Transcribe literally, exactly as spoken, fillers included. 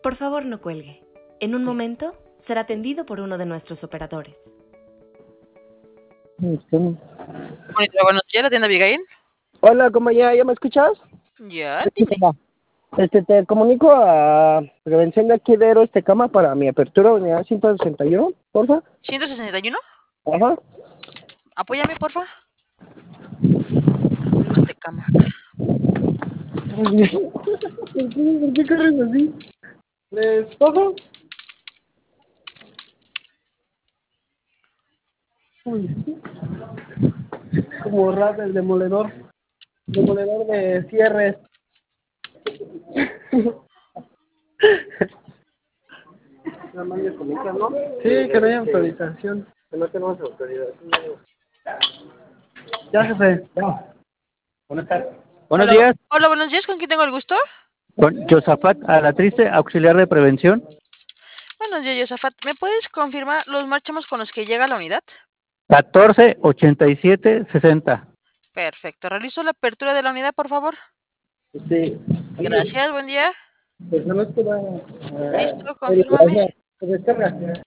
Por favor, no cuelgue. En un momento será atendido por uno de nuestros operadores. Este, Hola, buenos días, la tienda Abigail. Hola, compañera, ¿ya me escuchas? Ya, Este, dime. va. Este, te comunico a Prevención de aquí de Héroes Tecama para mi apertura unidad ciento sesenta y uno, porfa. ¿ciento sesenta y uno? Ajá. Apóyame, porfa. Este cama. ¿Por qué, ¿Por qué corres así? ¿Les paso? Uy, como rata el demoledor. Demoledor de cierres. Nada más me comunican, ¿no? Sí, que no hay autorización. Que no tenemos autorización. Ya, jefe. Ya. Buenas tardes. Buenos Hola, días, hola, buenos días, ¿con quién tengo el gusto? con Josafat Alatriste, auxiliar de prevención, Buenos días, Yosafat. ¿Me puedes confirmar los marchamos con los que llega la unidad? catorce ochenta y siete sesenta. Perfecto. Realizo la apertura de la unidad, por favor. Sí. Gracias, buen día. Pues no es que va a... Listo, confírmame. Se descarga.